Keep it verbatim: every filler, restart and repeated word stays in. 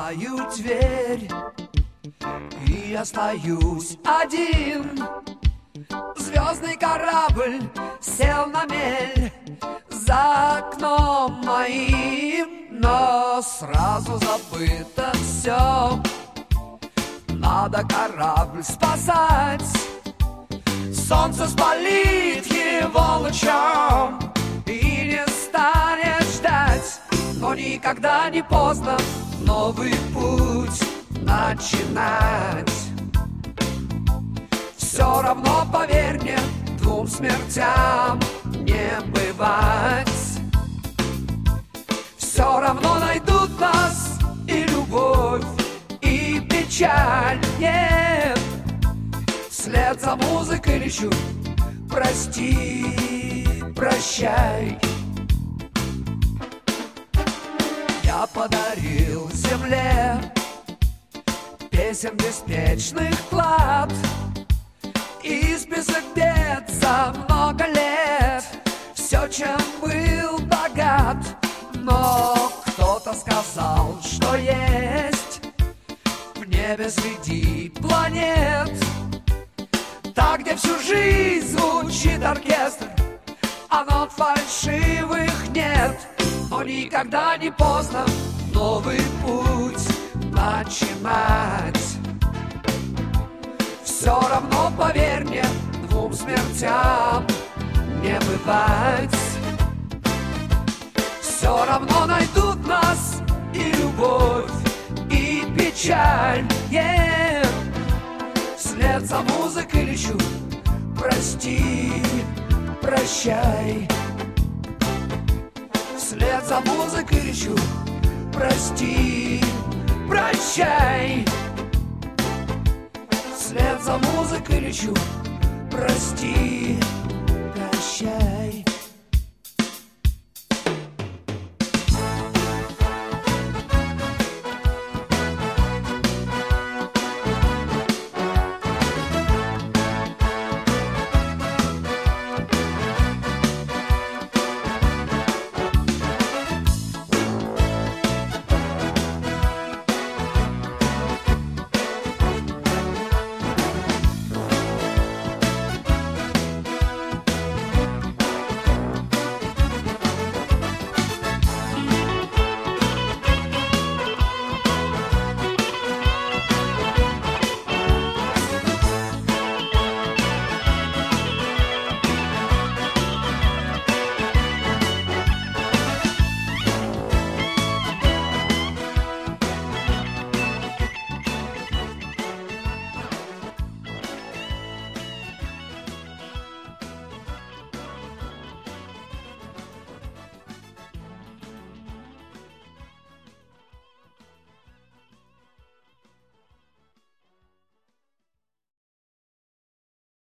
закрываю дверь и остаюсь один. Звездный корабль сел на мель за окном моим, но сразу забыто все. Надо корабль спасать, солнце спалит его лучом и не станет ждать. Но никогда не поздно новый путь начинать. Все равно, поверь мне, двум смертям не бывать. Все равно найдут нас и любовь, и печаль. Нет, вслед за музыкой лечу. Прости, прощай. Я подарил земле песен беспечных клад и список бед за много лет, все, чем был богат. Но кто-то сказал, что есть в небе среди планет та, где всю жизнь звучит оркестр, а нот фальшивых нет. Но никогда не поздно новый путь начинать. Все равно, поверь мне, двум смертям не бывать. Все равно найдут нас и любовь, и печаль. Yeah. Вслед за музыкой лечу. Прости, прощай. Вслед за музыкой лечу. Прости, прощай. Вслед за музыкой лечу. Прости, прощай.